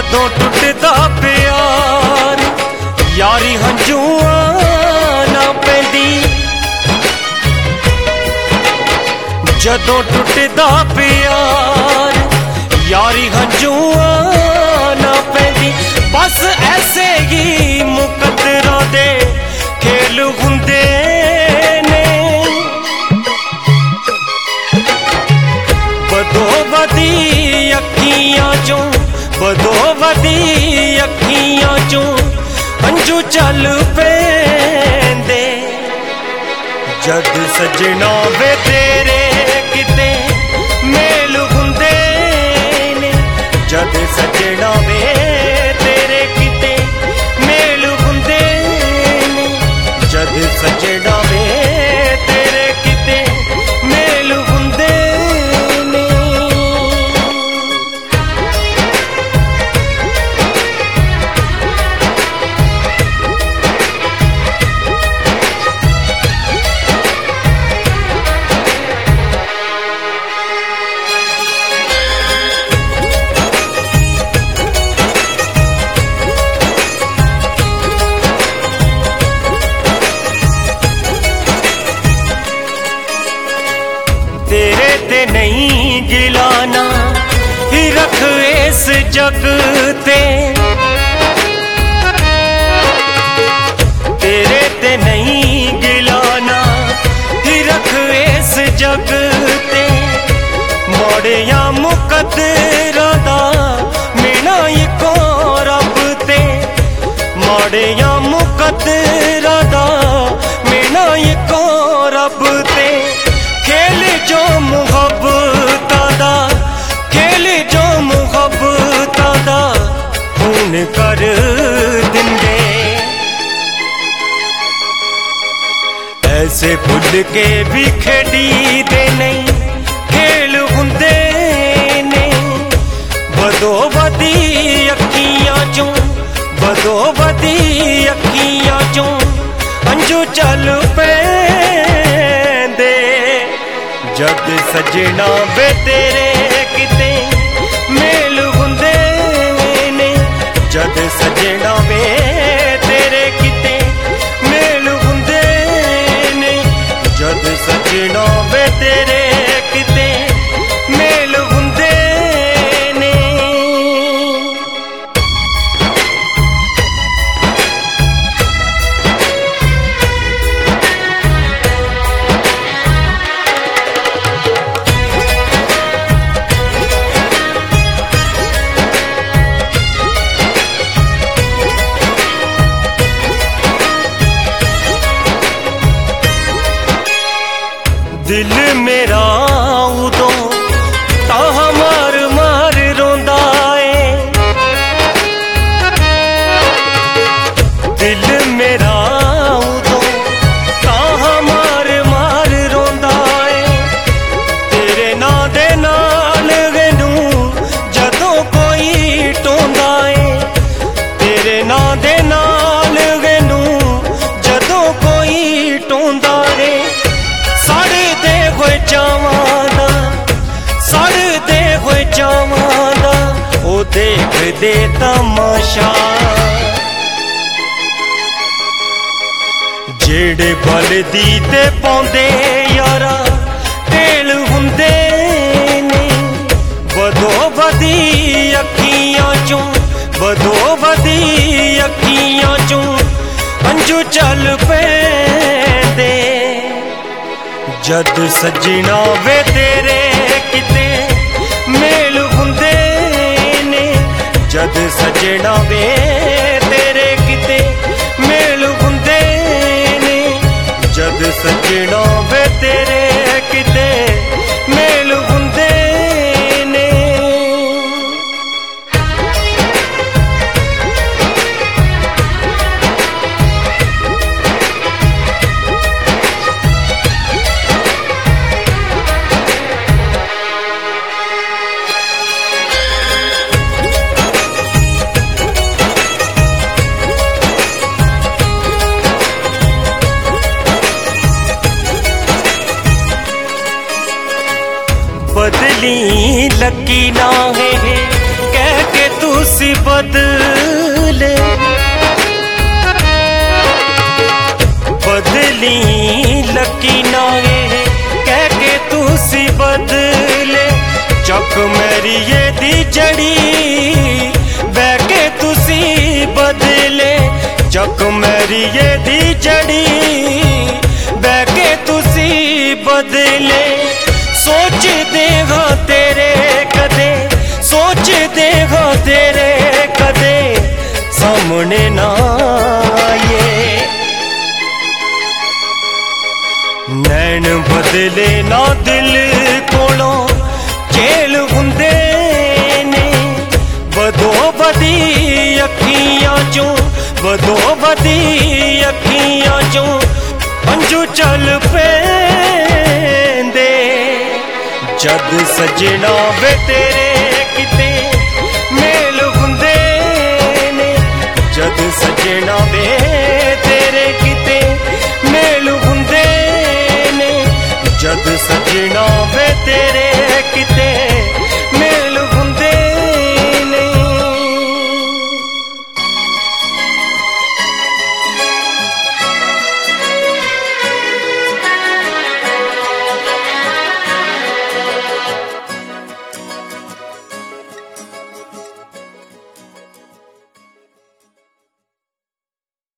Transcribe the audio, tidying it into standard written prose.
जदों टुटदा प्यार यारी हंझूआं ना पैंदी। जदों टुटदा प्यार यारी हंझूआं ना पैंदी। बस ऐसे ही मुकद्दरां दे खेल हुंदे ने। बदो बदी अखियां चों बदो बदी अखियां चों अंजू चल पैंदे। जद सजना वे तेरे किते मेल हुंदे ने। जद सजना वे तेरे किते मेल हुंदे ने। जद सजना वे तेरे किते मेल हुंदे ने। तेरे ते नहीं गिलाना ही रख इस जग ते। तेरे ते नहीं गिलाना ही रख इस जग ते। मोड़िया मुकद्दरां दा मीना इको रब ते। मोड़िया मुकद्दरां दा मीना इको रब ते। खेल जो मुहब्बतां दा खेल जो मुहब्बतां दा खून कर दिंदे। ऐसे भुल के भी खेडी दे नहीं खेल हुंदे ने। बदो बदी अखियां चों बदो बदी अखियां चों अंजू चल पैंदे। जद सजना वे तेरे किते मेल हुंदे ने। जद सजना वे तेरे किते मेल हुंदे ने। जद सजना वे तेरे किते मेल हुंदे ने। दिल मेरा उदों तां मार मार रोंदा ए। दिल मेरा उदों तां मार मार रोंदा ए। तेरे नां दे नाल गैनू जदों कोई टोंदा ए। तेरे नां दे नाल गैनू जदों कोई टोंदा ए। सड़दे होए जावां दा ओ देख दे तमाशा। जेड़े बलदी ते पौंदे यारा ढेल हुंदे ने। बदो बदी अखियां चों बदो बदी अखियां चों अंजू चल पैंदे। जद सजना वे तेरे किते मेल हुंदे ने। जद सजना वे तेरे किते मेल हुंदे ने। जद सजना वे तेरे किते मेल हुंदे ने। बदली लकी ना है कह के तुसी बदल बदी अखियां चों बदो बदी अखियां चों अंजू चल पेंदे जद सजना वे तेरे किते मेल हुंदे ने जद सजना वे तेरे किते मेल हुंदे ने जद सजना